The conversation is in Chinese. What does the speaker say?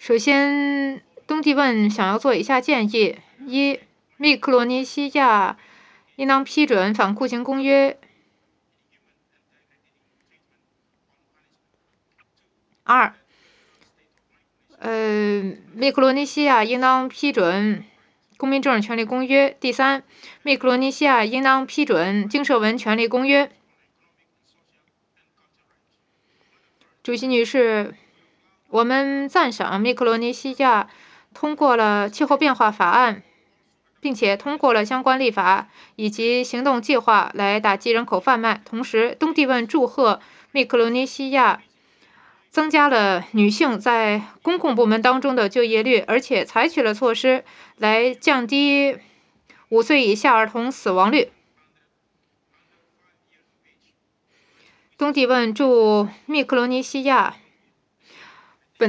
首先，东帝汶想要做以下建议：一、密克罗尼西亚应当批准反酷刑公约；二、密克罗尼西亚应当批准公民政治权利公约；第三，密克罗尼西亚应当批准经社文权利公约。主席女士，我们赞赏密克罗尼西亚通过了气候变化法案，并且通过了相关立法以及行动计划来打击人口贩卖。同时，东帝汶祝贺密克罗尼西亚增加了女性在公共部门当中的就业率，而且采取了措施来降低5岁以下儿童死亡率。东帝汶驻密克罗尼西亚